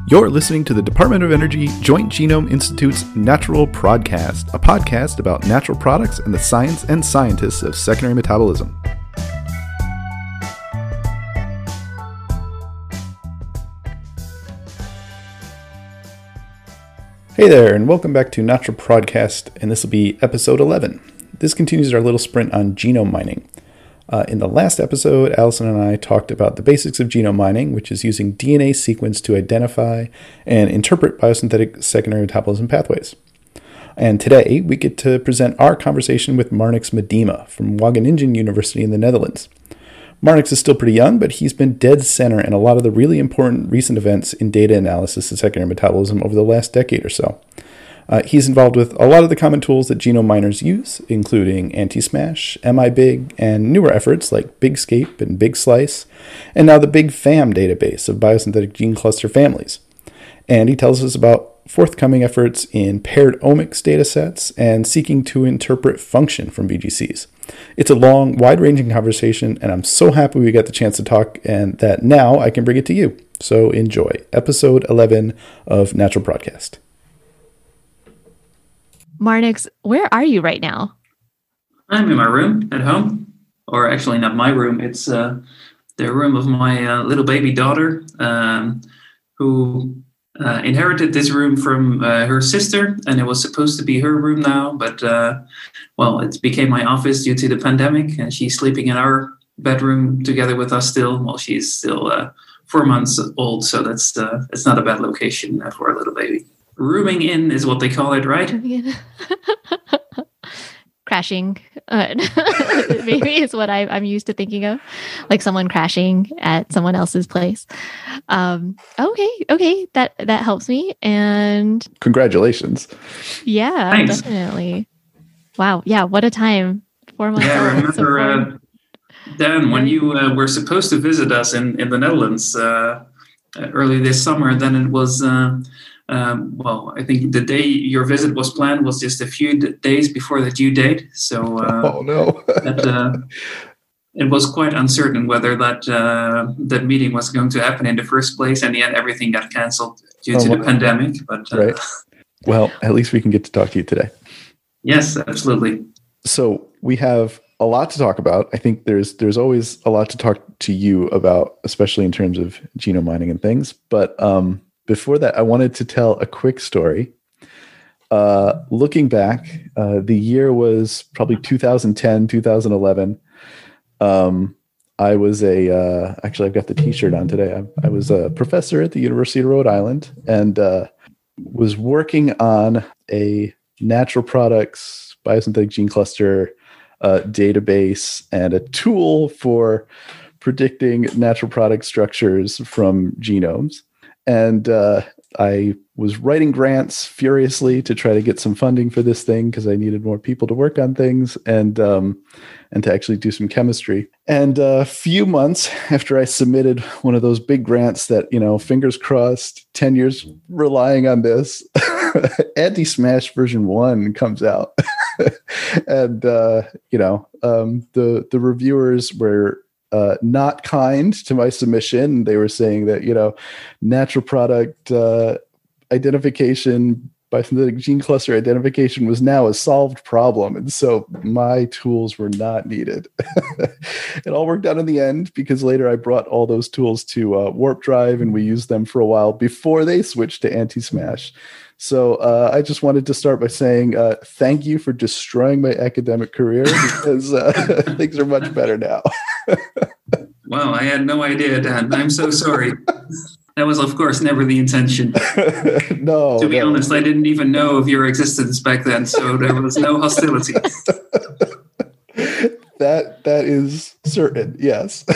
You're listening to the Department of Energy Joint Genome Institute's Natural Prodcast, a podcast about natural products and the science and scientists of secondary metabolism. Hey there, and welcome back to Natural Prodcast, and this will be episode 11. This continues our little sprint on genome mining. In the last episode, Allison and I talked about the basics of genome mining, which is using DNA sequence to identify and interpret biosynthetic secondary metabolism pathways. And today, we get to present our conversation with Marnix Miedema from Wageningen University in the Netherlands. Marnix is still pretty young, but he's been dead center in a lot of the really important recent events in data analysis of secondary metabolism over the last decade or so. He's involved with a lot of the common tools that genome miners use, including Anti-Smash, MIBig, and newer efforts like BigScape and BigSlice, and now the BigFAM database of biosynthetic gene cluster families. And he tells us about forthcoming efforts in paired omics datasets and seeking to interpret function from VGCs. It's a long, wide-ranging conversation, and I'm so happy we got the chance to talk and that now I can bring it to you. So enjoy episode 11 of Natural Prodcast. Marnix, where are you right now? I'm in my room at home, or actually not my room. It's the room of my little baby daughter, who inherited this room from her sister, and it was supposed to be her room now, but it became my office due to the pandemic, and she's sleeping in our bedroom together with us still. Well, she's still 4 months old, so that's it's not a bad location for a little baby. Rooming in is what they call it, right? Crashing, maybe is what I'm used to thinking of, like someone crashing at someone else's place. Okay, that helps me. And congratulations. Yeah, thanks. Definitely. Wow, yeah, what a time! 4 months. Yeah, I remember Dan, when you were supposed to visit us in the Netherlands early this summer. Then it was. I think the day your visit was planned was just a few days before the due date. So, oh no, it was quite uncertain whether that meeting was going to happen in the first place. And yet everything got canceled due to the pandemic. But right. Well, at least we can get to talk to you today. Yes, absolutely. So we have a lot to talk about. I think there's always a lot to talk to you about, especially in terms of genome mining and things. But before that, I wanted to tell a quick story. Looking back, the year was probably 2010, 2011. I was actually, I've got the t-shirt on today. I was a professor at the University of Rhode Island and was working on a natural products biosynthetic gene cluster database and a tool for predicting natural product structures from genomes. And I was writing grants furiously to try to get some funding for this thing because I needed more people to work on things and to actually do some chemistry. And a few months after I submitted one of those big grants that, fingers crossed, 10 years relying on this, Anti-Smash version 1 comes out. And, the reviewers were not kind to my submission. They were saying that, natural product identification, biosynthetic gene cluster identification was now a solved problem. And so my tools were not needed. It all worked out in the end because later I brought all those tools to Warp Drive and we used them for a while before they switched to Anti-Smash. So I just wanted to start by saying thank you for destroying my academic career because things are much better now. Wow, I had no idea, Dan. I'm so sorry. That was, of course, never the intention. No. To be honest, I didn't even know of your existence back then, so there was no hostility. That is certain, yes.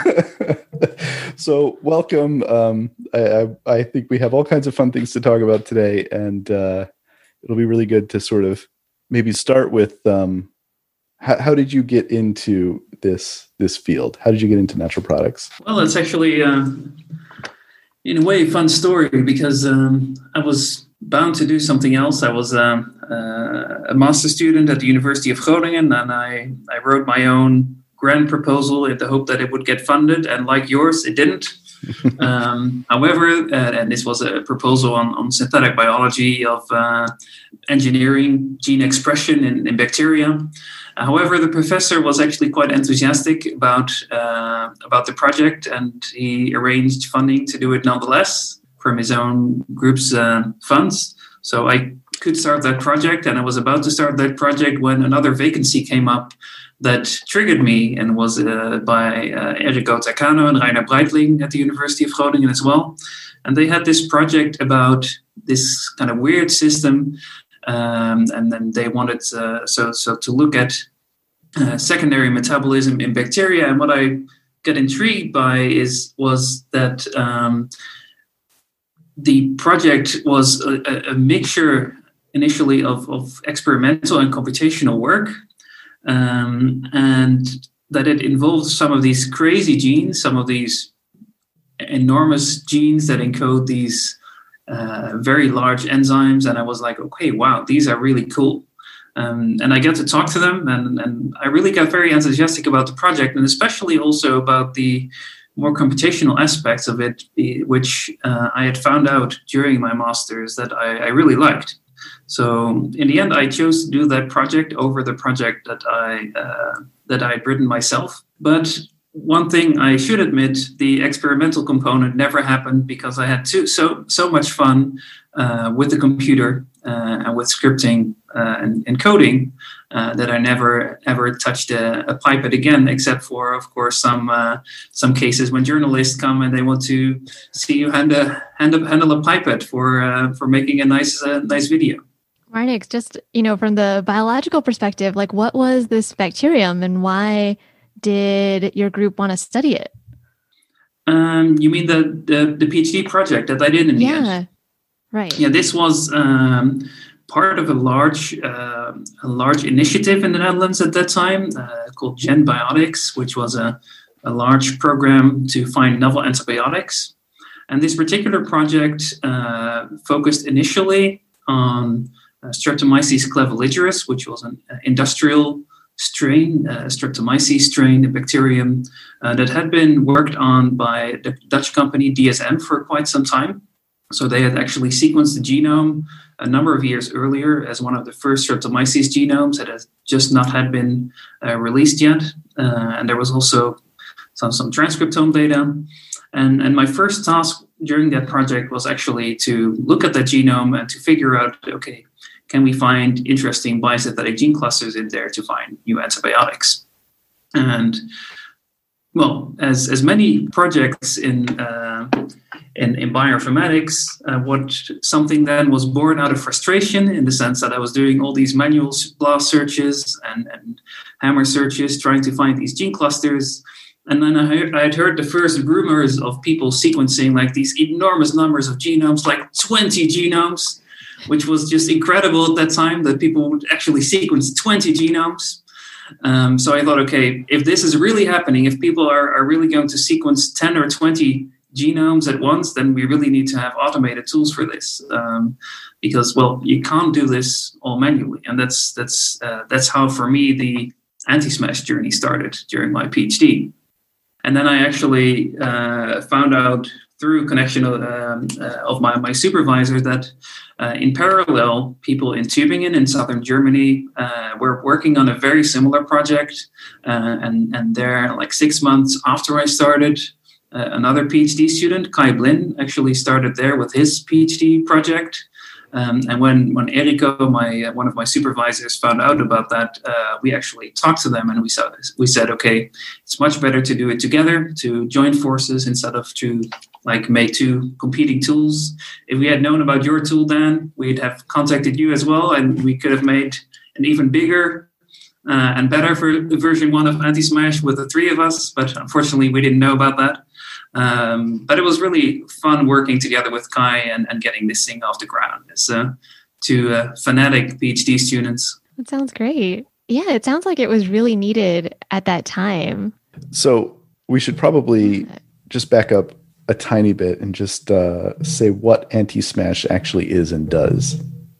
So welcome. I think we have all kinds of fun things to talk about today, and it'll be really good to sort of maybe start with how did you get into this field? How did you get into natural products? Well, it's actually in a way a fun story because I was bound to do something else. I was a master's student at the University of Groningen, and I wrote my own grant proposal in the hope that it would get funded, and like yours, it didn't. However, and this was a proposal on synthetic biology of engineering gene expression in bacteria. However, the professor was actually quite enthusiastic about the project, and he arranged funding to do it nonetheless from his own group's funds. So I could start that project, and I was about to start that project when another vacancy came up that triggered me, and was by Errico Takano and Rainer Breitling at the University of Groningen as well. And they had this project about this kind of weird system, and then they wanted to look at secondary metabolism in bacteria. And what I got intrigued by was that the project was a mixture initially of experimental and computational work, and that it involved some of these crazy genes, some of these enormous genes that encode these very large enzymes. And I was like, okay, wow, these are really cool. And I got to talk to them, and I really got very enthusiastic about the project, and especially also about the more computational aspects of it, which I had found out during my master's that I really liked. So in the end, I chose to do that project over the project that I had written myself. But one thing I should admit, the experimental component never happened, because I had so much fun with the computer and with scripting and coding that I never ever touched a pipette again, except for, of course, some cases when journalists come and they want to see you handle a pipette for making a nice video. Marnix, just, from the biological perspective, like, what was this bacterium and why did your group want to study it? You mean the PhD project that I did in the end? Yeah, right. Yeah, this was part of a large initiative in the Netherlands at that time called GenBiotics, which was a large program to find novel antibiotics. And this particular project focused initially on Streptomyces claviligorus, which was an industrial strain, Streptomyces strain, a bacterium that had been worked on by the Dutch company DSM for quite some time. So they had actually sequenced the genome a number of years earlier as one of the first Streptomyces genomes that has just not had been released yet. And there was also some transcriptome data. And my first task during that project was actually to look at that genome and to figure out, okay, can we find interesting biosynthetic gene clusters in there to find new antibiotics? And well, as many projects in bioinformatics, something then was born out of frustration, in the sense that I was doing all these manual BLAST searches and hammer searches, trying to find these gene clusters. And then I had heard the first rumors of people sequencing like these enormous numbers of genomes, like 20 genomes, which was just incredible at that time that people would actually sequence 20 genomes. So I thought, okay, if this is really happening, if people are really going to sequence 10 or 20 genomes at once, then we really need to have automated tools for this. Because, well, you can't do this all manually. And that's how, for me, the anti-smash journey started during my PhD. And then I actually found out through connection of my supervisor that in parallel, people in Tübingen in southern Germany were working on a very similar project. And there, like 6 months after I started, another PhD student, Kai Blin, actually started there with his PhD project. And when Errico, one of my supervisors, found out about that, we actually talked to them, and we said, okay, it's much better to do it together, to join forces instead of to make two competing tools. If we had known about your tool, Dan, we'd have contacted you as well, and we could have made an even bigger and better version 1 of Anti-Smash with the 3 of us. But unfortunately, we didn't know about that. But it was really fun working together with Kai and getting this thing off the ground as two fanatic PhD students. That sounds great. Yeah, it sounds like it was really needed at that time. So we should probably just back up a tiny bit and just say what Anti-Smash actually is and does.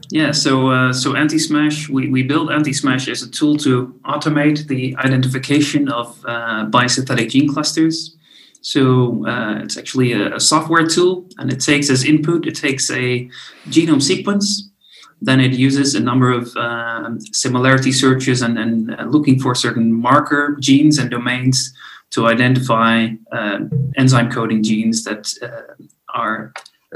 Yeah, so Anti-Smash, we built Anti-Smash as a tool to automate the identification of biosynthetic gene clusters. So it's actually a software tool, and it takes as input, it takes a genome sequence. Then it uses a number of similarity searches and looking for certain marker genes and domains to identify enzyme coding genes that are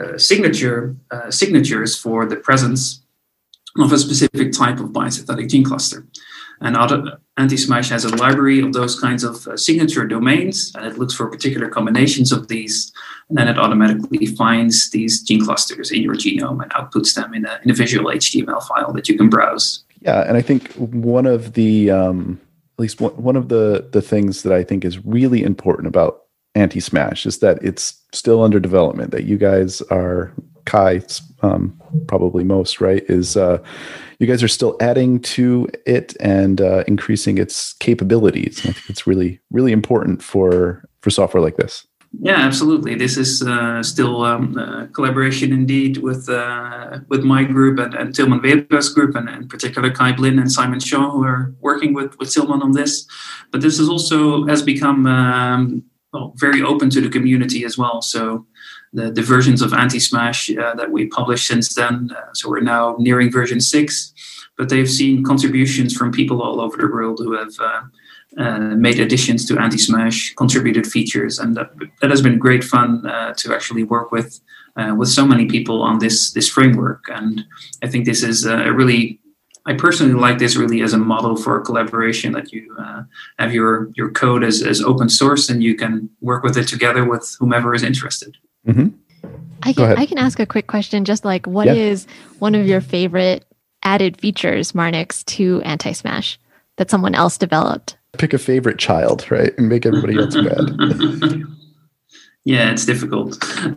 signatures for the presence of a specific type of biosynthetic gene cluster. And Anti-Smash has a library of those kinds of signature domains, and it looks for particular combinations of these, and then it automatically finds these gene clusters in your genome and outputs them in a visual HTML file that you can browse. Yeah, and I think one of the at least one of the things that I think is really important about Anti-Smash is that it's still under development. That you guys are, Kai, probably most, right? Is you guys are still adding to it and increasing its capabilities. And I think it's really, really important for software like this. Yeah, absolutely. This is still collaboration indeed with my group and Tilman Weber's group, and in particular Kai Blin and Simon Shaw, who are working with Tilman on this. But this is also has become very open to the community as well. So the versions of Anti-Smash that we published since then, so we're now nearing version 6, but they've seen contributions from people all over the world who have made additions to Anti-Smash, contributed features, and that has been great fun to actually work with so many people on this framework. And I think this is I personally like this really as a model for collaboration, that you have your code as open source and you can work with it together with whomever is interested. Mm-hmm. I can ask a quick question, just like what is one of your favorite added features, Marnix, to Anti-Smash that someone else developed? Pick a favorite child, right? And make everybody else bad. Yeah, it's difficult.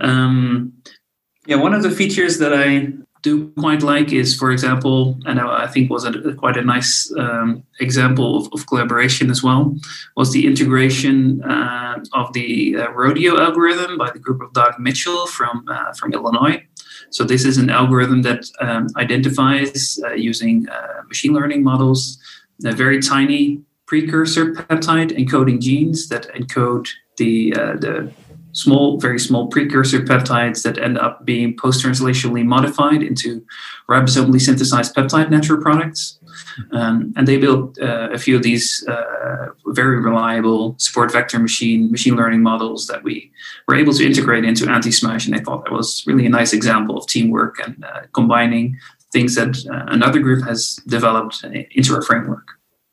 One of the features that I do quite like is, for example, and I think was quite a nice example of collaboration as well, was the integration of the Rodeo algorithm by the group of Doug Mitchell from Illinois. So this is an algorithm that identifies using machine learning models a very tiny precursor peptide encoding genes that encode the very small precursor peptides that end up being post-translationally modified into ribosomally synthesized peptide natural products. And they built a few of these very reliable support vector machine learning models that we were able to integrate into Anti-Smash. And I thought that was really a nice example of teamwork and combining things that another group has developed into our framework.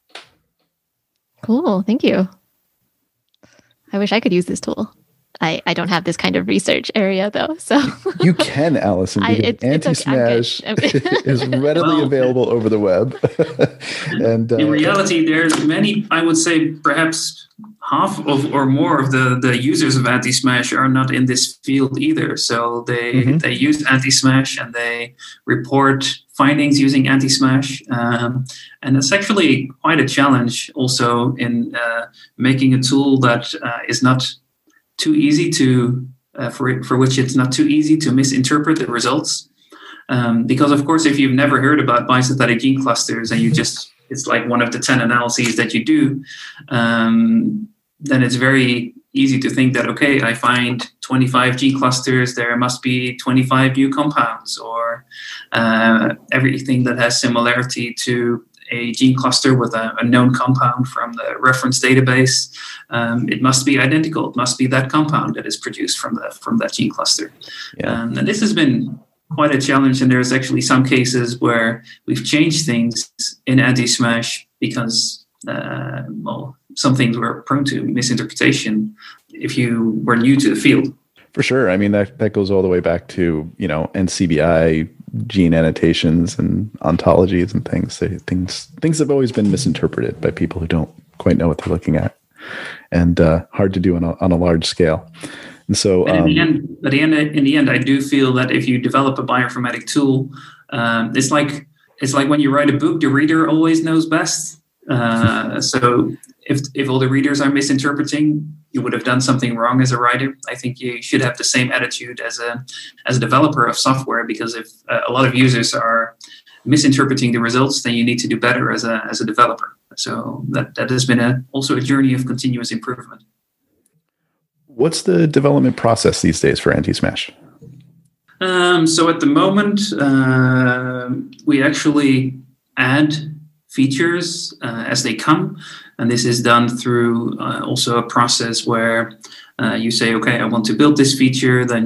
Cool. Thank you. I wish I could use this tool. I don't have this kind of research area, though. So you can, Allison, because Anti-Smash is readily available over the web. And in reality, there's many, I would say perhaps half of or more of the users of Anti-Smash are not in this field either. So they use Anti-Smash and they report findings using Anti-Smash. And it's actually quite a challenge also in making a tool that is not too easy to, for which it's not too easy to misinterpret the results. Because of course, if you've never heard about biosynthetic gene clusters and it's like one of the 10 analyses that you do, then it's very easy to think that, okay, I find 25 gene clusters, there must be 25 new compounds, or everything that has similarity to a gene cluster with a known compound from the reference database, it must be identical. It must be that compound that is produced from that gene cluster. Yeah. And this has been quite a challenge. And there's actually some cases where we've changed things in Anti-Smash because, some things were prone to misinterpretation if you were new to the field. For sure. I mean, that goes all the way back to, NCBI gene annotations and ontologies and things. Things have always been misinterpreted by people who don't quite know what they're looking at, and hard to do on a large scale. And so, in the end, I do feel that if you develop a bioinformatic tool, it's like when you write a book, the reader always knows best. So if all the readers are misinterpreting, you would have done something wrong as a writer. I think you should have the same attitude as a developer of software, because if a lot of users are misinterpreting the results, then you need to do better as a developer. So that has been also a journey of continuous improvement. What's the development process these days for Anti-Smash? So at the moment, we actually add features as they come. And this is done through also a process where you say, okay, I want to build this feature. Then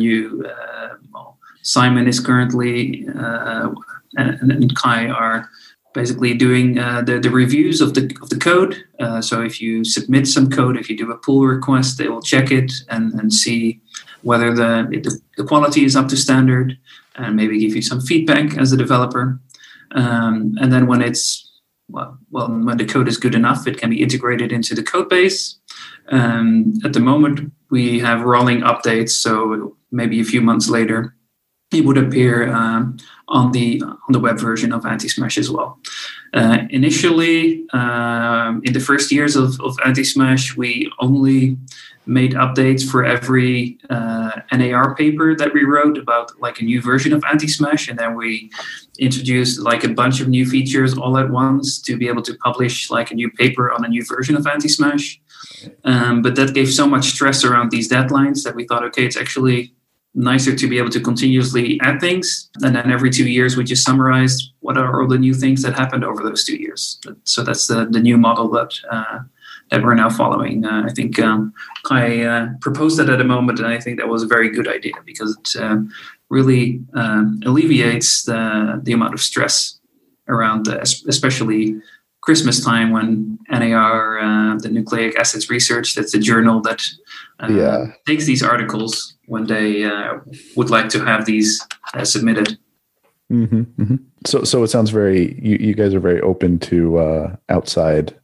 Simon is currently and Kai are basically doing the reviews of the code. So if you submit some code, if you do a pull request, they will check it and see whether the quality is up to standard, and maybe give you some feedback as a developer. And then when when the code is good enough, it can be integrated into the code base. At the moment, we have rolling updates, so maybe a few months later, it would appear on the web version of Anti-Smash as well. Initially, in the first years of Anti-Smash, we only made updates for every NAR paper that we wrote about like a new version of Anti-Smash, and then we introduced like a bunch of new features all at once to be able to publish like a new paper on a new version of Anti-Smash. But that gave so much stress around these deadlines that we thought, okay, it's actually nicer to be able to continuously add things. And then every 2 years, we just summarized what are all the new things that happened over those 2 years. So that's the new model that we're now following. I think Kai proposed that at a moment, and I think that was a very good idea, because it really alleviates the amount of stress around, especially Christmas time, when NAR, the Nucleic Acids Research, that's the journal that takes these articles when they would like to have these submitted. Mm-hmm, mm-hmm. So it sounds very, you guys are very open to outside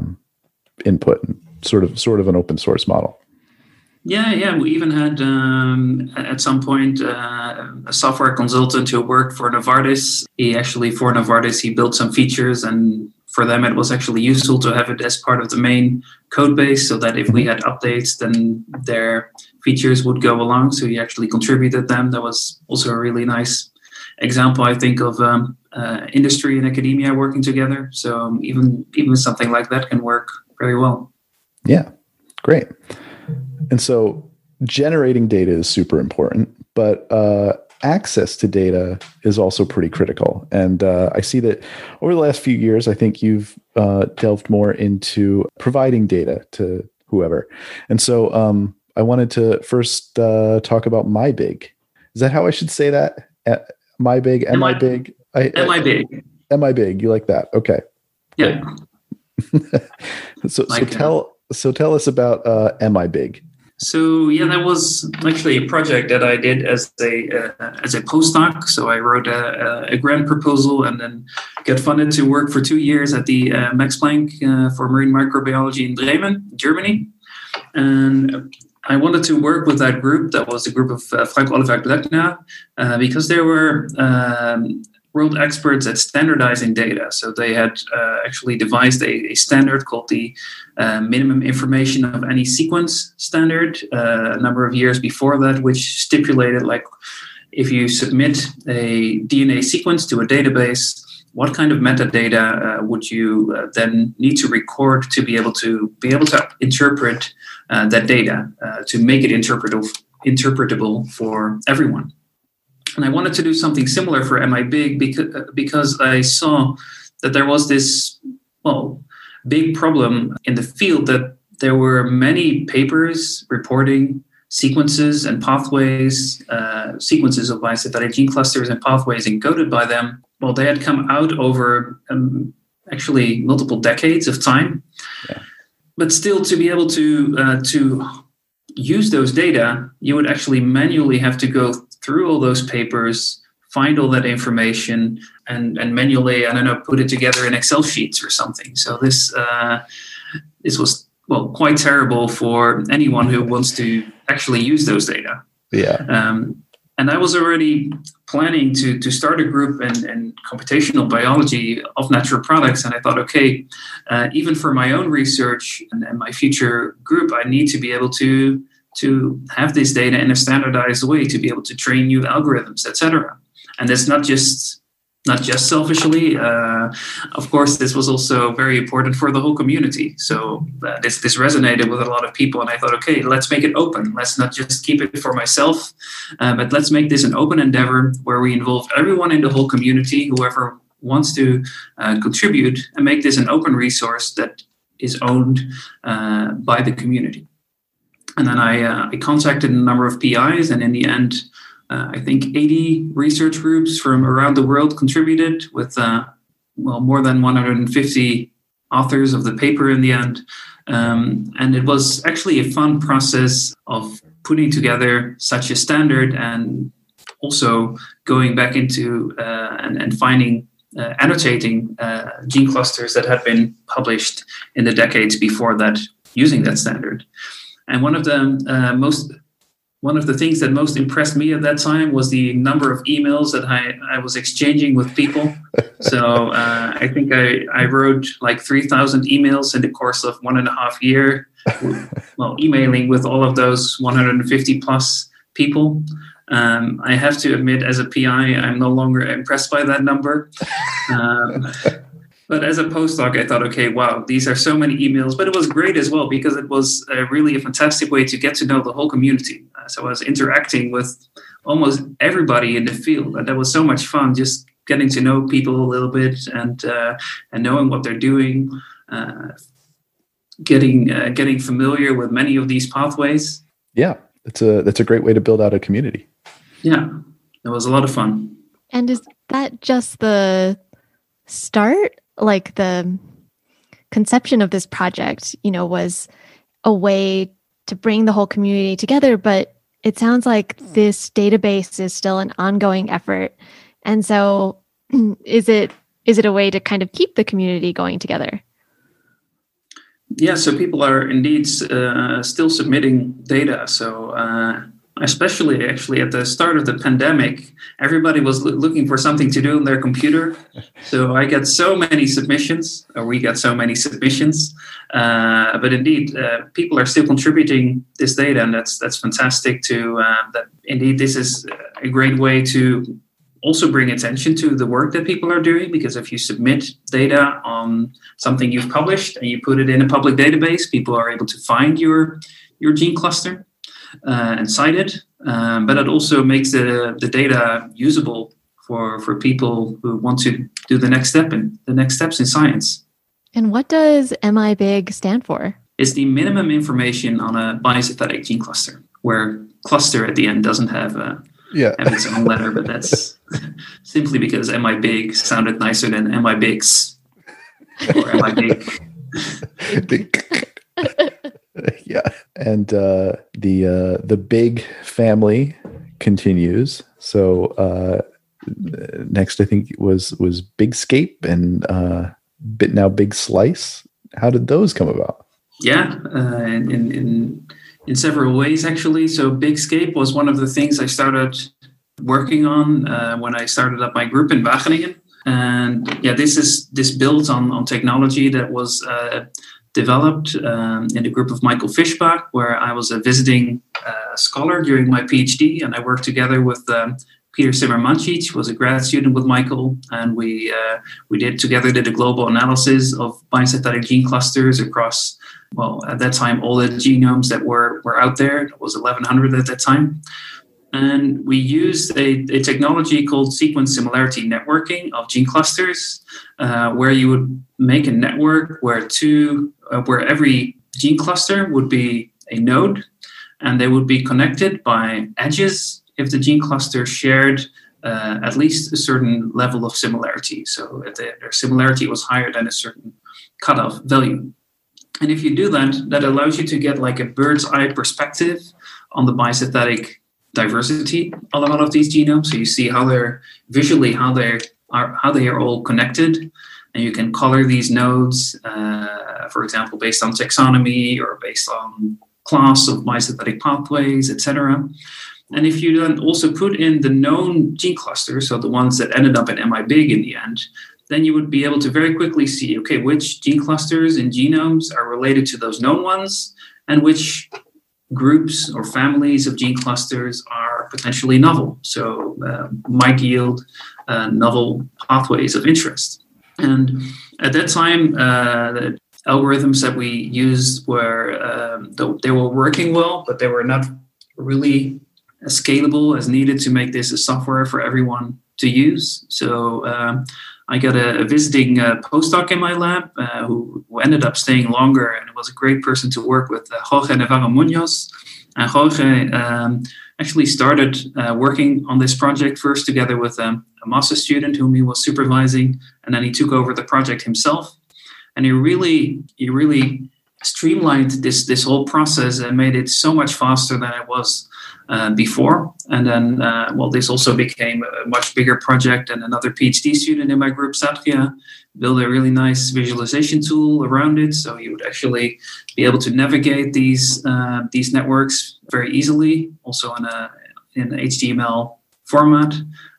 input, and sort of an open source model. Yeah. We even had at some point a software consultant who worked for Novartis. For Novartis, he built some features, and for them it was actually useful to have it as part of the main code base, so that if we had updates, then their features would go along. So he actually contributed them. That was also a really nice example, I think, of industry and academia working together. So even something like that can work very well. Yeah, great. And so generating data is super important, but access to data is also pretty critical. And I see that over the last few years, I think you've delved more into providing data to whoever. And so I wanted to first talk about MyBig. Is that how I should say that? MyBig, MIBig? MIBig. MIBig, you like that? Okay. Yeah. So tell us about MIBig. So that was actually a project that I did as a postdoc. So I wrote a grant proposal and then got funded to work for 2 years at the Max Planck for Marine Microbiology in Bremen, Germany. And I wanted to work with that group. That was a group of Frank Oliver Glöckner, because they were world experts at standardizing data. So they had actually devised a standard called the Minimum Information of Any Sequence standard a number of years before that, which stipulated, like, if you submit a DNA sequence to a database, what kind of metadata would you then need to record to be able to interpret that data, to make it interpretable for everyone? And I wanted to do something similar for MIBig because I saw that there was this, big problem in the field, that there were many papers reporting sequences and pathways, sequences of bisynthetic gene clusters and pathways encoded by them. Well, they had come out over actually multiple decades of time. Yeah. But still, to be able to use those data, you would actually manually have to go through all those papers, find all that information, and manually, put it together in Excel sheets or something. So this was quite terrible for anyone who wants to actually use those data. Yeah. And I was already planning to start a group in computational biology of natural products. And I thought, okay, even for my own research and my future group, I need to be able to have this data in a standardized way to be able to train new algorithms, etc. And that's not just selfishly. Of course, this was also very important for the whole community. So this resonated with a lot of people. And I thought, okay, let's make it open. Let's not just keep it for myself, but let's make this an open endeavor where we involve everyone in the whole community, whoever wants to contribute, and make this an open resource that is owned by the community. And then I contacted a number of PIs, and in the end, I think 80 research groups from around the world contributed with, more than 150 authors of the paper in the end. And it was actually a fun process of putting together such a standard and also going back into and finding, annotating gene clusters that had been published in the decades before that using that standard. And one of the things that most impressed me at that time was the number of emails that I was exchanging with people. So I think I wrote like 3,000 emails in the course of 1.5 years, emailing with all of those 150 plus people. I have to admit, as a PI, I'm no longer impressed by that number. But as a postdoc, I thought, okay, wow, these are so many emails. But it was great as well because it was really a fantastic way to get to know the whole community. So I was interacting with almost everybody in the field. And that was so much fun, just getting to know people a little bit and knowing what they're doing, getting familiar with many of these pathways. Yeah, that's a great way to build out a community. Yeah, it was a lot of fun. And is that just the start? Like the conception of this project, was a way to bring the whole community together, but it sounds like this database is still an ongoing effort. And so is it a way to kind of keep the community going together? Yeah, so people are indeed still submitting data. So especially actually at the start of the pandemic, everybody was looking for something to do on their computer. So I get so many submissions, or we get so many submissions. But indeed, people are still contributing this data, and that's fantastic. That indeed this is a great way to also bring attention to the work that people are doing. Because if you submit data on something you've published and you put it in a public database, people are able to find your gene cluster and cite it, but it also makes the data usable for people who want to do the next steps in science. And what does MIBIG stand for? It's the minimum information on a biosynthetic gene cluster, where cluster at the end doesn't have its own letter, but that's simply because MIBIG sounded nicer than MIBIGs or MIBIG. Yeah, and the big family continues. So next, I think was Bigscape and now Big Slice. How did those come about? Yeah, in several ways actually. So Bigscape was one of the things I started working on when I started up my group in Wageningen. And yeah, this builds on technology that was developed in the group of Michael Fischbach, where I was a visiting scholar during my PhD, and I worked together with Peter Simmer-Mancic, who was a grad student with Michael, and we did a global analysis of biosynthetic gene clusters across, at that time, all the genomes that were out there. It was 1,100 at that time. And we used a technology called sequence similarity networking of gene clusters, where you would make a network where every gene cluster would be a node, and they would be connected by edges if the gene cluster shared at least a certain level of similarity. So if their similarity was higher than a certain cutoff value. And if you do that, that allows you to get like a bird's eye perspective on the biosynthetic diversity of a lot of these genomes. So you see how they are all connected, and you can color these nodes, for example, based on taxonomy or based on class of biosynthetic pathways, etc. And if you then also put in the known gene clusters, so the ones that ended up at MIBig in the end, then you would be able to very quickly see, okay, which gene clusters in genomes are related to those known ones, and which groups or families of gene clusters are potentially novel, so might yield novel pathways of interest. And at that time, the algorithms that we used were, they were working well, but they were not really as scalable as needed to make this a software for everyone to use. So I got a visiting postdoc in my lab who ended up staying longer, and it was a great person to work with, Jorge Navarro Munoz. And Jorge actually started working on this project first together with a master student whom he was supervising, and then he took over the project himself. And he really streamlined this whole process and made it so much faster than it was before. And then, this also became a much bigger project, and another PhD student in my group, Satria, built a really nice visualization tool around it. So you would actually be able to navigate these networks very easily, also in an HTML format,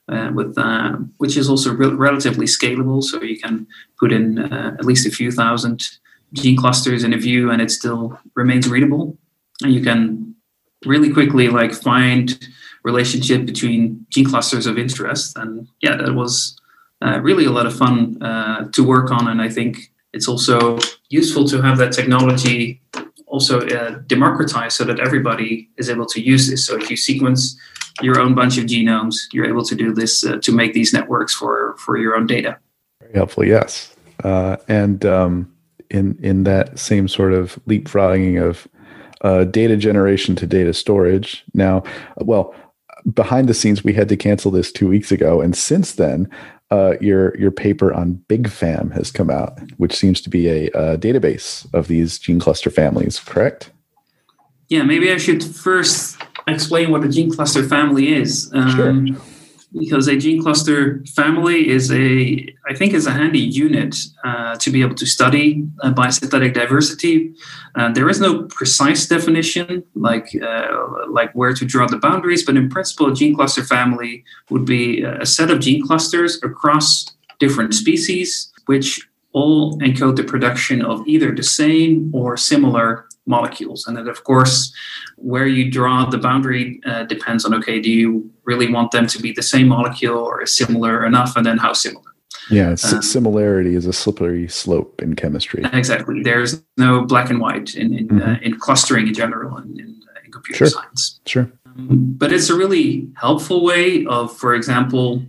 which is also relatively scalable. So you can put in at least a few thousand gene clusters in a view, and it still remains readable. And you can really quickly find relationship between gene clusters of interest. And yeah, that was really a lot of fun to work on. And I think it's also useful to have that technology also democratized so that everybody is able to use this. So if you sequence your own bunch of genomes, you're able to do this to make these networks for your own data. Very helpful, yes. And in that same sort of leapfrogging of data generation to data storage. Now, behind the scenes, we had to cancel this 2 weeks ago, and since then, your paper on BigFam has come out, which seems to be a database of these gene cluster families. Correct? Yeah, maybe I should first explain what a gene cluster family is. Sure. Because a gene cluster family is a handy unit to be able to study biosynthetic diversity. There is no precise definition like where to draw the boundaries, but in principle, a gene cluster family would be a set of gene clusters across different species, which all encode the production of either the same or similar molecules. And then, of course, where you draw the boundary depends on, okay, do you really want them to be the same molecule or similar enough, and then how similar? Yeah, similarity is a slippery slope in chemistry. Exactly. There's no black and white in clustering in general and in computer science. Sure. But it's a really helpful way of, for example,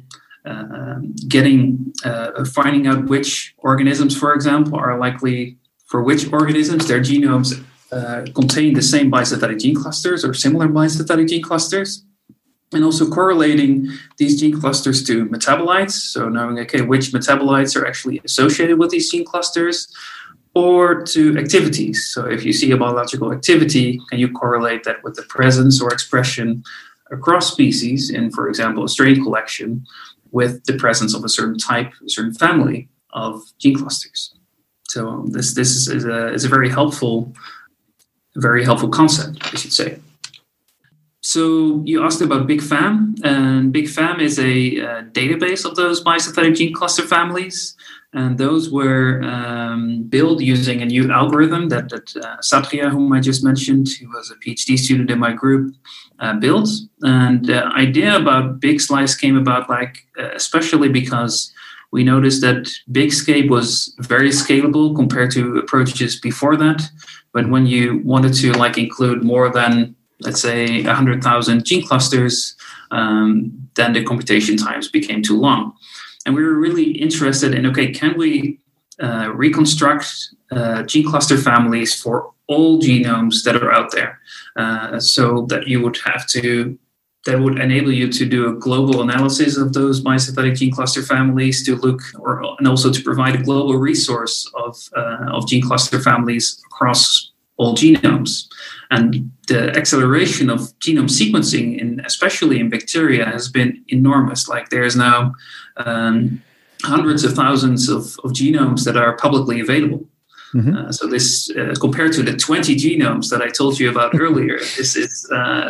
finding out which organisms, for example, are likely, for which organisms their genomes contain the same biosynthetic gene clusters or similar biosynthetic gene clusters, and also correlating these gene clusters to metabolites. So knowing, okay, which metabolites are actually associated with these gene clusters, or to activities. So if you see a biological activity, can you correlate that with the presence or expression across species in, for example, a strain collection with the presence of a certain type, a certain family of gene clusters? So this is a very helpful concept, I should say. So you asked about BigFam, and BigFam is a database of those biosynthetic gene cluster families, and those were built using a new algorithm that Satria, whom I just mentioned, who was a PhD student in my group, built. And the idea about BigSlice came about, especially because we noticed that BigScape was very scalable compared to approaches before that. But when you wanted to include more than, let's say, 100,000 gene clusters, then the computation times became too long. And we were really interested in, okay, can we reconstruct gene cluster families for all genomes that are out there, so that you would that would enable you to do a global analysis of those biosynthetic gene cluster families, to look, and also to provide a global resource of gene cluster families across all genomes. And the acceleration of genome sequencing, especially in bacteria, has been enormous. There's now hundreds of thousands of genomes that are publicly available. Mm-hmm. So this, compared to the 20 genomes that I told you about earlier, this is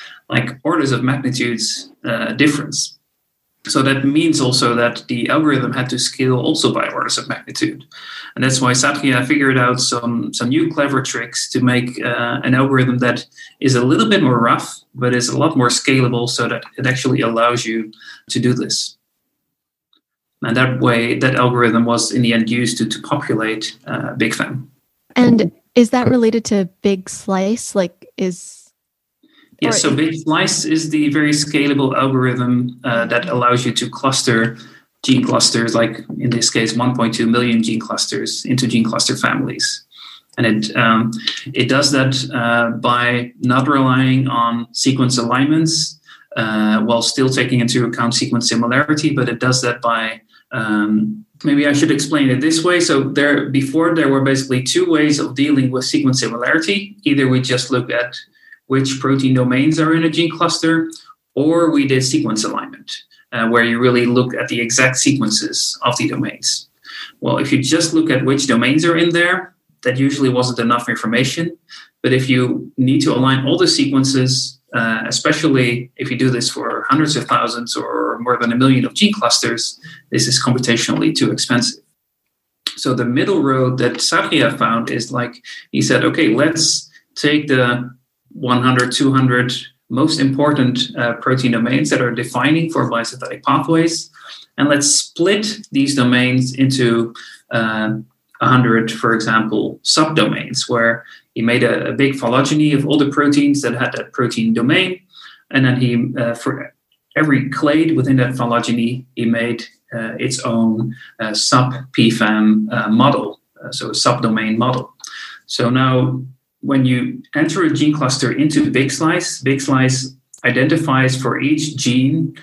like orders of magnitudes difference. So that means also that the algorithm had to scale also by orders of magnitude. And that's why Satya figured out some new clever tricks to make an algorithm that is a little bit more rough, but is a lot more scalable so that it actually allows you to do this. And that way, that algorithm was in the end used to populate BigFam. And is that related to Big Slice? Yes, so Big Slice is the very scalable algorithm that allows you to cluster gene clusters, like in this case, 1.2 million gene clusters into gene cluster families. And it does that by not relying on sequence alignments while still taking into account sequence similarity, but it does that by, maybe I should explain it this way. So before there were basically two ways of dealing with sequence similarity. Either we just look at which protein domains are in a gene cluster, or we did sequence alignment, where you really look at the exact sequences of the domains. Well, if you just look at which domains are in there, that usually wasn't enough information. But if you need to align all the sequences, especially if you do this for hundreds of thousands or more than 1 million of gene clusters, this is computationally too expensive. So the middle road that Satya found is he said, okay, let's take the 100, 200 most important protein domains that are defining for biosynthetic pathways, and let's split these domains into 100, for example, subdomains, where he made a big phylogeny of all the proteins that had that protein domain, and then he, for every clade within that phylogeny, he made its own sub-PFAM model, so a subdomain model. So now, when you enter a gene cluster into Big Slice identifies for each gene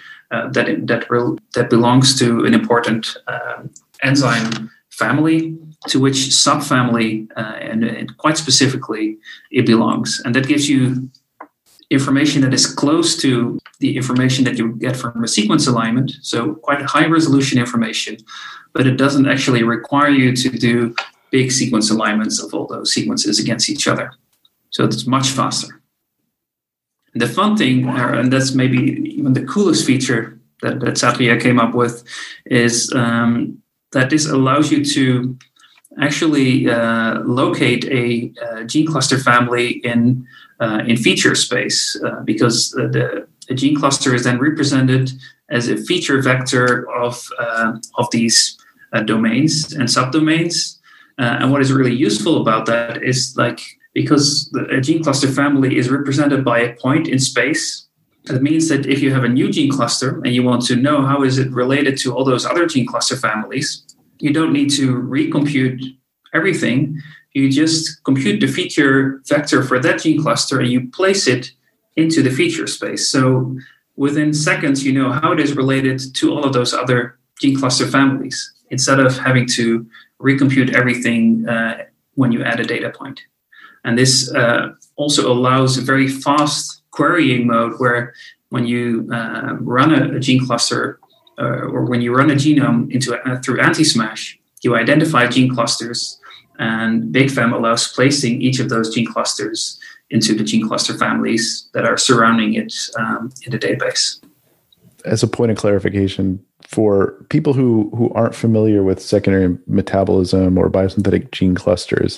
that belongs to an important enzyme family, to which subfamily and quite specifically it belongs. And that gives you information that is close to the information that you get from a sequence alignment, so quite high resolution information, but it doesn't actually require you to do big sequence alignments of all those sequences against each other. So it's much faster. The fun thing, and that's maybe even the coolest feature that Satya came up with, is that this allows you to actually locate a gene cluster family in feature space, because the gene cluster is then represented as a feature vector of these domains and subdomains. And what is really useful about that is because a gene cluster family is represented by a point in space, that means that if you have a new gene cluster and you want to know how is it related to all those other gene cluster families, you don't need to recompute everything. You just compute the feature vector for that gene cluster and you place it into the feature space. So within seconds, you know how it is related to all of those other gene cluster families, instead of having to recompute everything when you add a data point. And this also allows a very fast querying mode, where when you run a gene cluster or when you run a genome through anti-smash, you identify gene clusters, and BigFam allows placing each of those gene clusters into the gene cluster families that are surrounding it in the database. As a point of clarification, for people who aren't familiar with secondary metabolism or biosynthetic gene clusters,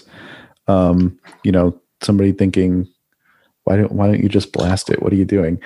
somebody thinking, why don't you just blast it? What are you doing?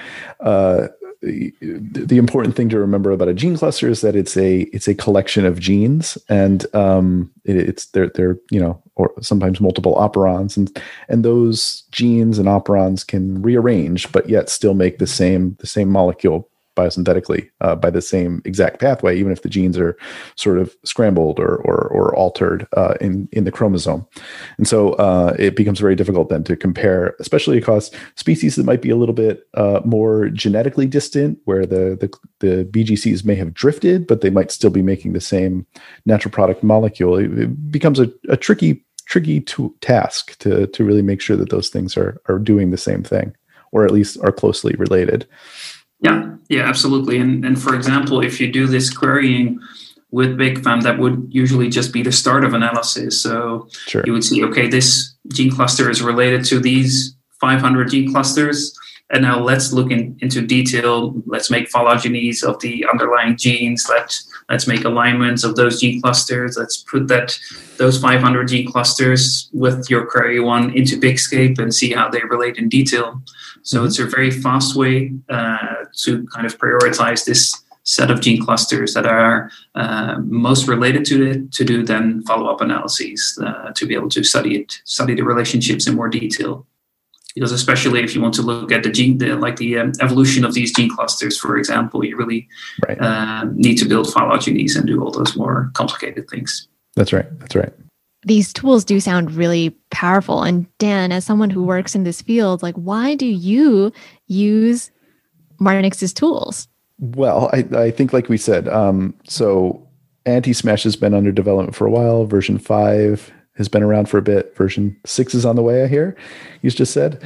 The important thing to remember about a gene cluster is that it's a collection of genes, and they're or sometimes multiple operons, and those genes and operons can rearrange, but yet still make the same molecule biosynthetically by the same exact pathway, even if the genes are sort of scrambled or altered in the chromosome. And so it becomes very difficult then to compare, especially across species that might be a little bit more genetically distant, where the BGCs may have drifted, but they might still be making the same natural product molecule. It becomes a tricky task to really make sure that those things are doing the same thing, or at least are closely related. Yeah, absolutely. And for example, if you do this querying with BigFam, that would usually just be the start of analysis. So sure. You would see, okay, this gene cluster is related to these 500 gene clusters. and now let's look into detail. Let's make phylogenies of the underlying genes. Let's make alignments of those gene clusters. Let's put those 500 gene clusters with your query one into Bigscape and see how they relate in detail. So it's a very fast way to kind of prioritize this set of gene clusters that are most related to it, to do then follow-up analyses to be able to study the relationships in more detail. Because especially if you want to look at the evolution of these gene clusters, for example, you really need to build phylogenies and do all those more complicated things. That's right. These tools do sound really powerful. And Dan, as someone who works in this field, like, why do you use Marnix's tools? Well, I think, like we said, so Anti-Smash has been under development for a while. Version 5 has been around for a bit. Version 6 is on the way, I hear. You just said.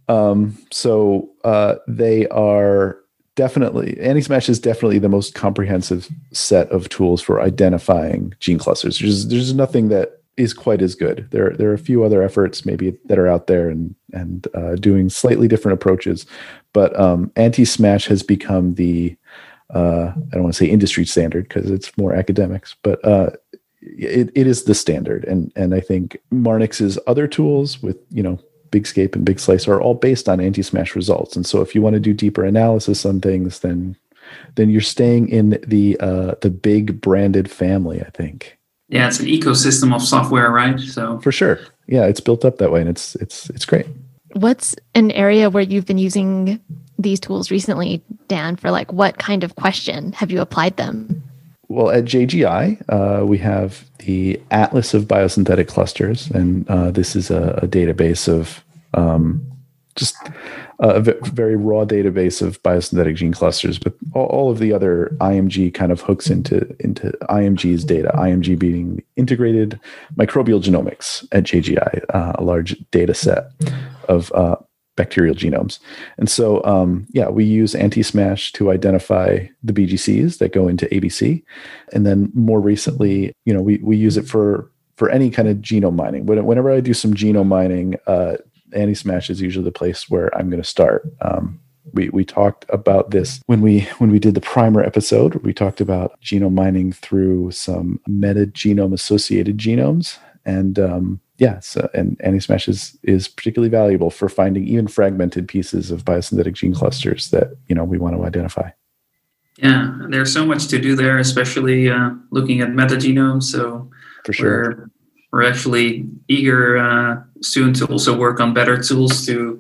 They are definitely, Anti-Smash is definitely the most comprehensive set of tools for identifying gene clusters. There's nothing that is quite as good. There are a few other efforts maybe that are out there and doing slightly different approaches, but Anti-Smash has become the I don't want to say industry standard because it's more academics, but it is the standard. And I think Marnix's other tools with, Bigscape and BigSlice are all based on Anti-Smash results. And so if you want to do deeper analysis on things, then you're staying in the big branded family, I think. Yeah, it's an ecosystem of software, right? So for sure. Yeah, it's built up that way, and it's great. What's an area where you've been using these tools recently, Dan, for like what kind of question have you applied them? Well, at JGI, we have the Atlas of Biosynthetic Clusters, and this is a database of just a very raw database of biosynthetic gene clusters, but all of the other IMG kind of hooks into IMG's data, IMG being integrated microbial genomics at JGI, a large data set of bacterial genomes. And so, we use Anti-Smash to identify the BGCs that go into ABC. And then more recently, we use it for any kind of genome mining. Whenever I do some genome mining, Anti-Smash is usually the place where I'm going to start. We talked about this when we did the primer episode. We talked about genome mining through some metagenome associated genomes, and and Anti-Smash is particularly valuable for finding even fragmented pieces of biosynthetic gene clusters that we want to identify. Yeah, there's so much to do there, especially looking at metagenomes. So for sure, we're actually eager soon to also work on better tools to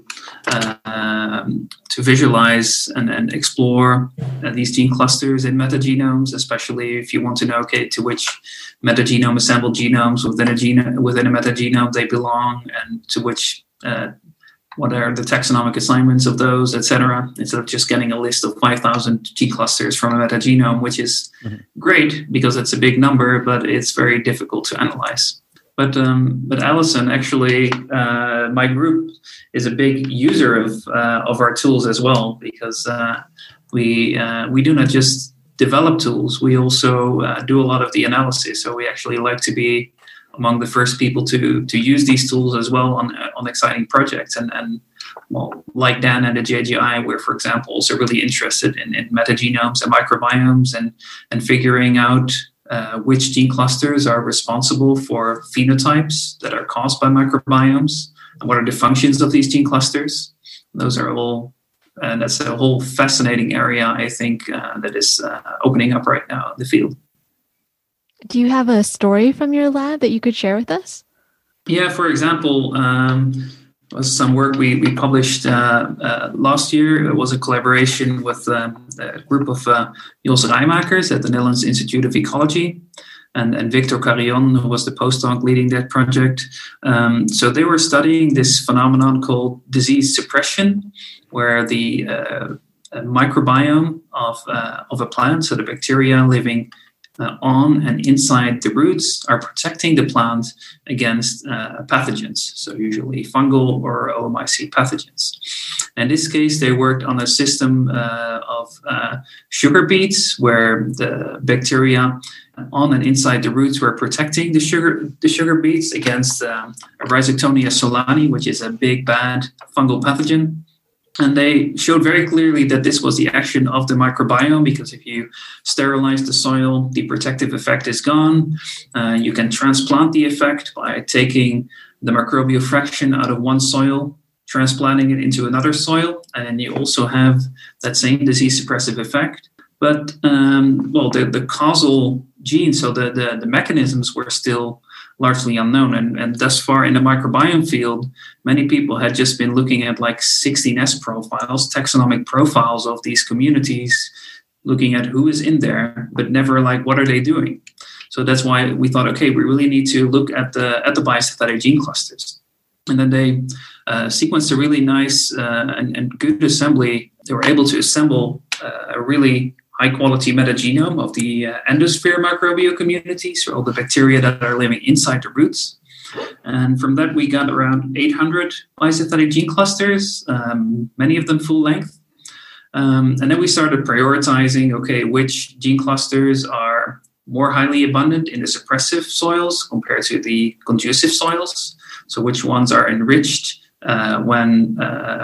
visualize and explore these gene clusters in metagenomes, especially if you want to know to which metagenome assembled genomes within a metagenome they belong, and to which what are the taxonomic assignments of those, etc. Instead of just getting a list of 5,000 gene clusters from a metagenome, which is great because it's a big number, but it's very difficult to analyze. But Alison, actually, my group is a big user of our tools as well, because we do not just develop tools, we also do a lot of the analysis. So we actually like to be among the first people to use these tools as well on exciting projects. And well, like Dan and the JGI, we're, for example, also really interested in metagenomes and microbiomes and figuring out which gene clusters are responsible for phenotypes that are caused by microbiomes, and what are the functions of these gene clusters. Those are all, and that's a whole fascinating area, I think, that is opening up right now in the field. Do you have a story from your lab that you could share with us? Yeah, for example, was some work we published last year. It was a collaboration with a group of Jos Rijmakers at the Netherlands Institute of Ecology and Victor Carrion, who was the postdoc leading that project. So they were studying this phenomenon called disease suppression, where the microbiome of a plant, so the bacteria living on and inside the roots, are protecting the plant against pathogens, so usually fungal or Oomycete pathogens. In this case, they worked on a system of sugar beets, where the bacteria on and inside the roots were protecting the sugar beets against Rhizoctonia solani, which is a big bad fungal pathogen. And they showed very clearly that this was the action of the microbiome, because if you sterilize the soil, the protective effect is gone. You can transplant the effect by taking the microbial fraction out of one soil, transplanting it into another soil, and then you also have that same disease suppressive effect. But the causal genes, so the mechanisms were still largely unknown. And thus far in the microbiome field, many people had just been looking at like 16S profiles, taxonomic profiles of these communities, looking at who is in there, but never like what are they doing. So that's why we thought, okay, we really need to look at the biosynthetic gene clusters. And then they sequenced a really nice and good assembly. They were able to assemble a really high-quality metagenome of the endosphere microbial community, so all the bacteria that are living inside the roots. And from that, we got around 800 biosynthetic gene clusters, many of them full length. And then we started prioritizing, okay, which gene clusters are more highly abundant in the suppressive soils compared to the conducive soils. So which ones are enriched in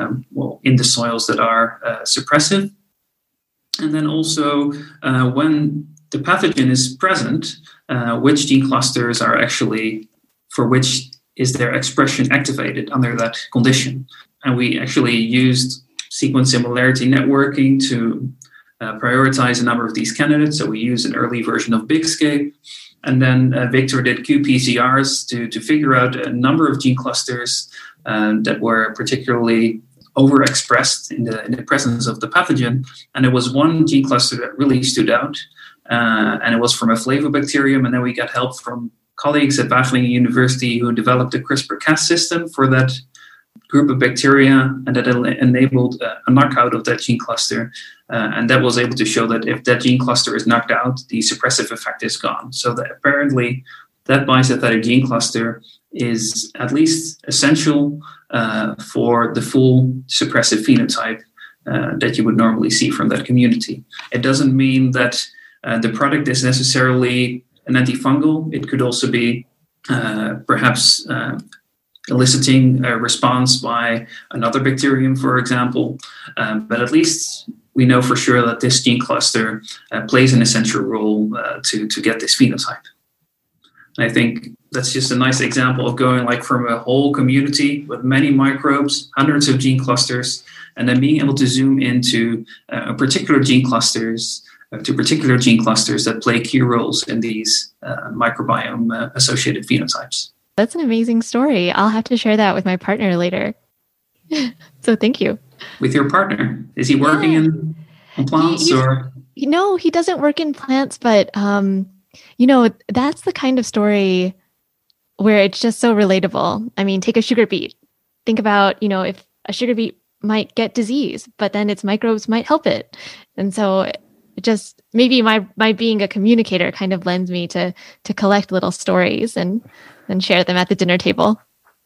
the soils that are suppressive. And then also, when the pathogen is present, which gene clusters are actually, for which is their expression activated under that condition. And we actually used sequence similarity networking to prioritize a number of these candidates. So we used an early version of Bigscape. And then Victor did qPCRs to figure out a number of gene clusters that were particularly overexpressed in the presence of the pathogen. And there was one gene cluster that really stood out, and it was from a flavobacterium. And then we got help from colleagues at Wageningen University who developed a CRISPR-Cas system for that group of bacteria, and that enabled a knockout of that gene cluster. And that was able to show that if that gene cluster is knocked out, the suppressive effect is gone. So that apparently that biosynthetic gene cluster is at least essential for the full suppressive phenotype that you would normally see from that community. It doesn't mean that the product is necessarily an antifungal. It could also be perhaps eliciting a response by another bacterium, for example. But at least we know for sure that this gene cluster plays an essential role to get this phenotype. And I think that's just a nice example of going like from a whole community with many microbes, hundreds of gene clusters, and then being able to zoom into particular gene clusters that play key roles in these microbiome associated phenotypes. That's an amazing story. I'll have to share that with my partner later. So thank you. With your partner? Is he working in plants or? No, he doesn't work in plants, but that's the kind of story where it's just so relatable. I mean, take a sugar beet. Think about, if a sugar beet might get disease, but then its microbes might help it. And so it just maybe my being a communicator kind of lends me to collect little stories and share them at the dinner table.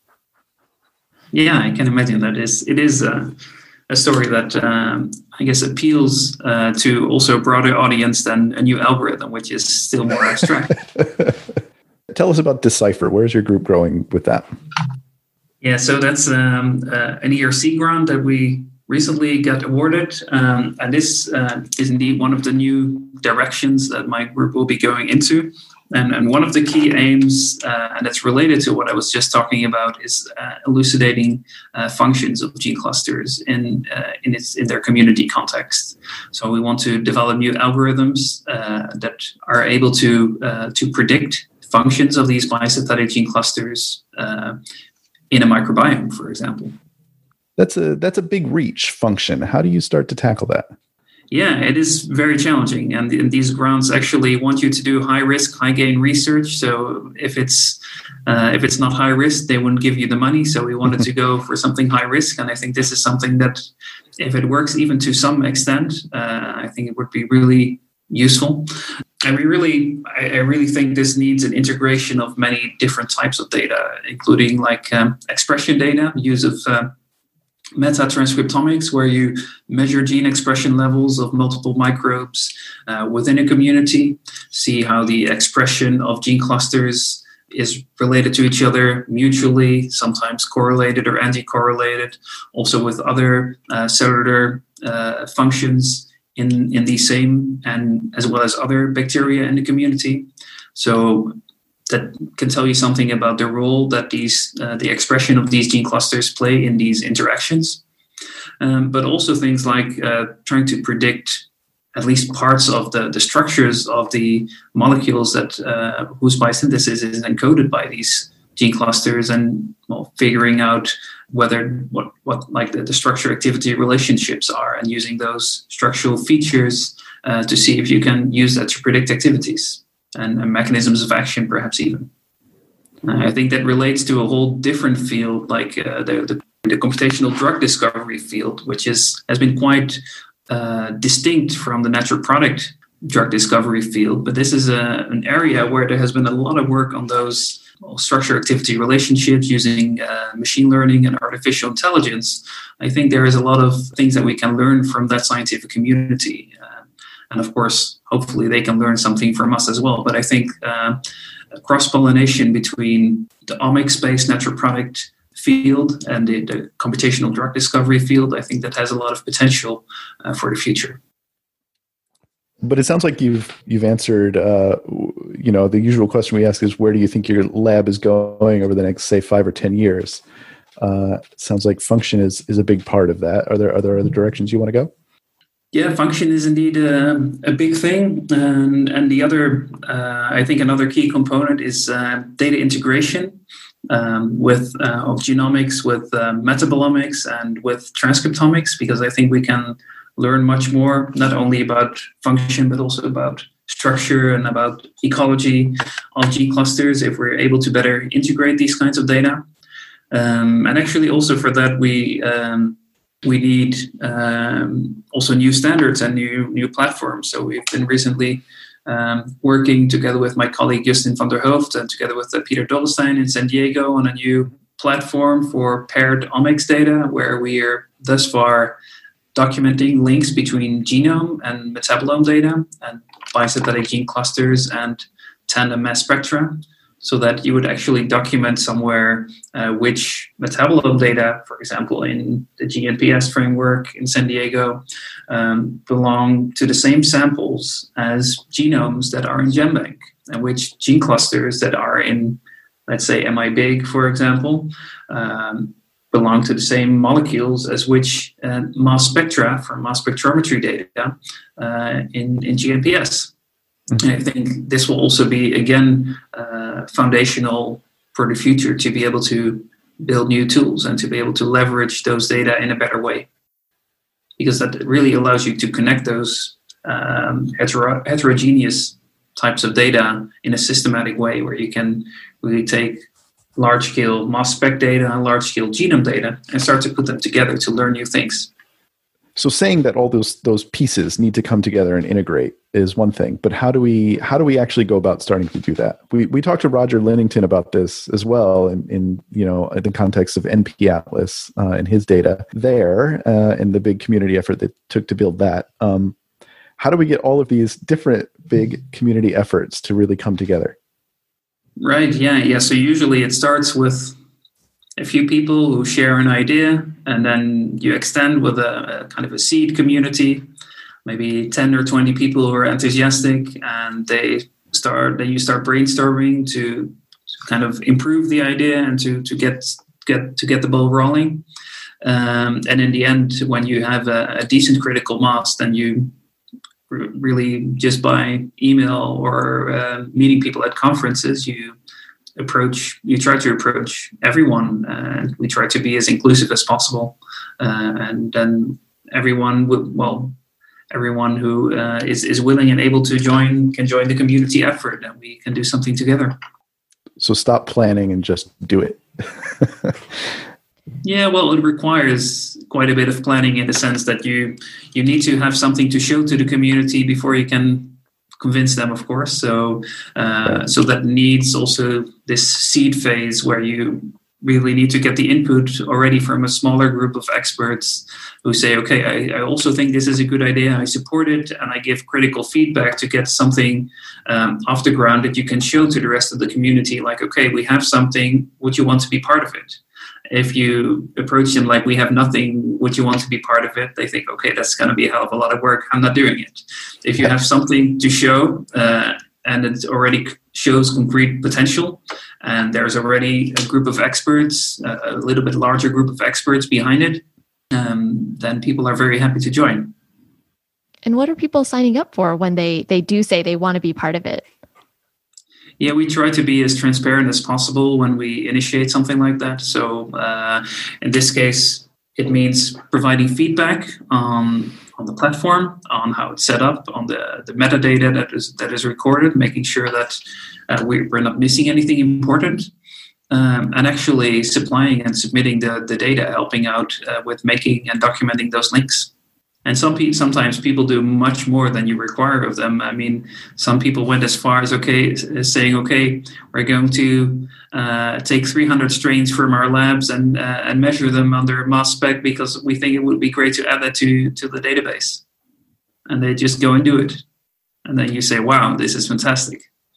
Yeah, I can imagine that it is a story that I guess appeals to also a broader audience than a new algorithm, which is still more abstract. Tell us about Decipher. Where's your group growing with that? Yeah, so that's an ERC grant that we recently got awarded. And this is indeed one of the new directions that my group will be going into. And one of the key aims, and that's related to what I was just talking about, is elucidating functions of gene clusters in their community context. So we want to develop new algorithms that are able to predict functions of these biosynthetic gene clusters in a microbiome, for example. That's a big reach function. How do you start to tackle that? Yeah, it is very challenging. And these grants actually want you to do high risk, high gain research. So if it's not high risk, they wouldn't give you the money. So we wanted to go for something high risk. And I think this is something that if it works even to some extent, I think it would be really useful. And I really think this needs an integration of many different types of data, including like expression data, use of metatranscriptomics, where you measure gene expression levels of multiple microbes within a community, see how the expression of gene clusters is related to each other mutually, sometimes correlated or anti-correlated, also with other cellular functions in the same, and as well as other bacteria in the community. So that can tell you something about the role that the expression of these gene clusters play in these interactions. But also things like trying to predict at least parts of the structures of the molecules that whose biosynthesis is encoded by these gene clusters, and figuring out whether what like the structure activity relationships are, and using those structural features to see if you can use that to predict activities and mechanisms of action, perhaps even. I think that relates to a whole different field, like the computational drug discovery field, which has been quite distinct from the natural product drug discovery field. But this is an area where there has been a lot of work on those structure activity relationships using machine learning and artificial intelligence. I think there is a lot of things that we can learn from that scientific community. And of course, hopefully they can learn something from us as well. But I think cross-pollination between the omics-based natural product field and the computational drug discovery field, I think that has a lot of potential for the future. But it sounds like you've answered, the usual question we ask is, where do you think your lab is going over the next, say, 5 or 10 years? Sounds like function is a big part of that. Are there other directions you want to go? Yeah, function is indeed a big thing. And the other, I think another key component is data integration of genomics, with metabolomics, and with transcriptomics, because I think we can learn much more, not only about function, but also about structure and about ecology of gene clusters, if we're able to better integrate these kinds of data. And actually also for that, we need also new standards and new platforms. So we've been recently working together with my colleague Justin van der Hoofd and together with Peter Dobbelstein in San Diego on a new platform for paired omics data, where we are thus far documenting links between genome and metabolome data and biosynthetic gene clusters and tandem mass spectra, so that you would actually document somewhere which metabolome data, for example, in the GNPS framework in San Diego, belong to the same samples as genomes that are in GenBank, and which gene clusters that are in, let's say, MIBig, for example, belong to the same molecules as which mass spectra from mass spectrometry data in GNPS. Mm-hmm. I think this will also be, again, foundational for the future, to be able to build new tools and to be able to leverage those data in a better way, because that really allows you to connect those heterogeneous types of data in a systematic way, where you can really take large-scale mass spec data and large-scale genome data and start to put them together to learn new things. So saying that all those pieces need to come together and integrate is one thing, but how do we actually go about starting to do that? We talked to Roger Linnington about this as well in the context of NP Atlas and his data there and the big community effort that took to build that. How do we get all of these different big community efforts to really come together? Right. Yeah. So usually it starts with a few people who share an idea, and then you extend with a kind of a seed community, maybe 10 or 20 people who are enthusiastic, and then you start brainstorming to kind of improve the idea and to get the ball rolling. And in the end, when you have a decent critical mass, then you really, just by email or meeting people at conferences, you try to approach everyone, and we try to be as inclusive as possible, and then everyone who is willing and able to can join the community effort, and we can do something together. So stop planning and just do it. Yeah, well, it requires quite a bit of planning, in the sense that you need to have something to show to the community before you can convince them, of course. So that needs also this seed phase where you really need to get the input already from a smaller group of experts who say, okay, I also think this is a good idea, I support it, and I give critical feedback to get something off the ground that you can show to the rest of the community, like, okay, we have something, would you want to be part of it? If you approach them like, we have nothing, would you want to be part of it? They think, okay, that's going to be a hell of a lot of work, I'm not doing it. If you have something to show, and it already shows concrete potential, and there's already a group of experts, a little bit larger group of experts behind it, then people are very happy to join. And what are people signing up for when they do say they want to be part of it? Yeah, we try to be as transparent as possible when we initiate something like that. So in this case, it means providing feedback on the platform, on how it's set up, on the metadata that is recorded, making sure that we're not missing anything important, and actually supplying and submitting the data, helping out with making and documenting those links. And sometimes people do much more than you require of them. I mean, some people went as far as saying, okay, we're going to take 300 strains from our labs and measure them under mass spec because we think it would be great to add that to the database. And they just go and do it. And then you say, wow, this is fantastic.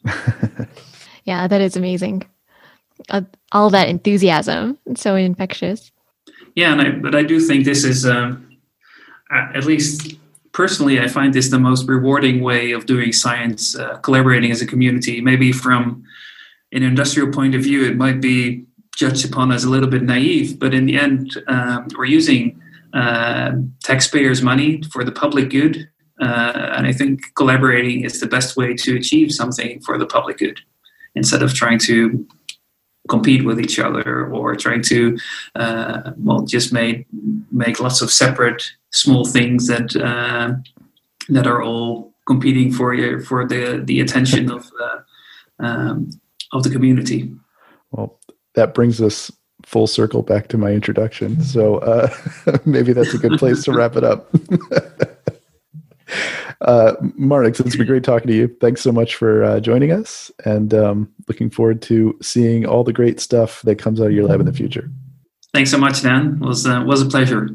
Yeah, that is amazing. All that enthusiasm, it's so infectious. Yeah, but I do think this is... at least personally, I find this the most rewarding way of doing science, collaborating as a community. Maybe from an industrial point of view, it might be judged upon as a little bit naive, but in the end, we're using taxpayers' money for the public good. And I think collaborating is the best way to achieve something for the public good, instead of trying to compete with each other or trying to just make lots of separate small things that are all competing for the attention of the community. Well, that brings us full circle back to my introduction. So maybe that's a good place to wrap it up. Marnix, it's been great talking to you. Thanks so much for joining us, and looking forward to seeing all the great stuff that comes out of your lab in the future. Thanks so much, Dan. It was a pleasure.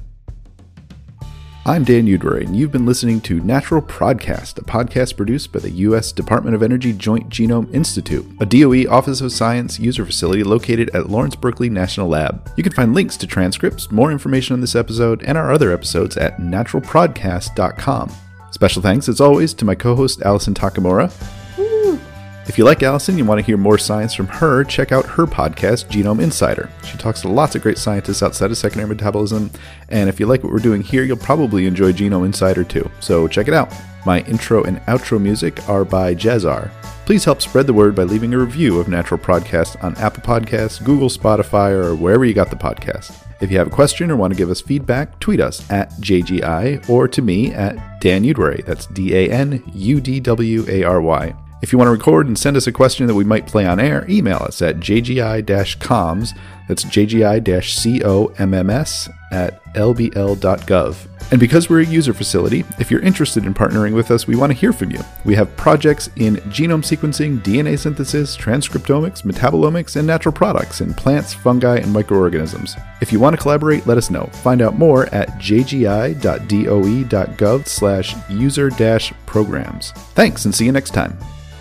I'm Dan Udry, and you've been listening to Natural Prodcast, a podcast produced by the U.S. Department of Energy Joint Genome Institute, a DOE Office of Science user facility located at Lawrence Berkeley National Lab. You can find links to transcripts, more information on this episode, and our other episodes at naturalprodcast.com. Special thanks, as always, to my co-host Allison Takamura. If you like Allison and you want to hear more science from her, check out her podcast, Genome Insider. She talks to lots of great scientists outside of secondary metabolism, and if you like what we're doing here, you'll probably enjoy Genome Insider too, so check it out. My intro and outro music are by Jazzar. Please help spread the word by leaving a review of Natural Prodcast on Apple Podcasts, Google, Spotify, or wherever you got the podcast. If you have a question or want to give us feedback, tweet us at JGI or to me at Dan Udry. That's DANUDWARY. If you want to record and send us a question that we might play on air, email us at jgi-comms, that's jgi-comms at lbl.gov. And because we're a user facility, if you're interested in partnering with us, we want to hear from you. We have projects in genome sequencing, DNA synthesis, transcriptomics, metabolomics, and natural products in plants, fungi, and microorganisms. If you want to collaborate, let us know. Find out more at jgi.doe.gov/user-programs. Thanks, and see you next time.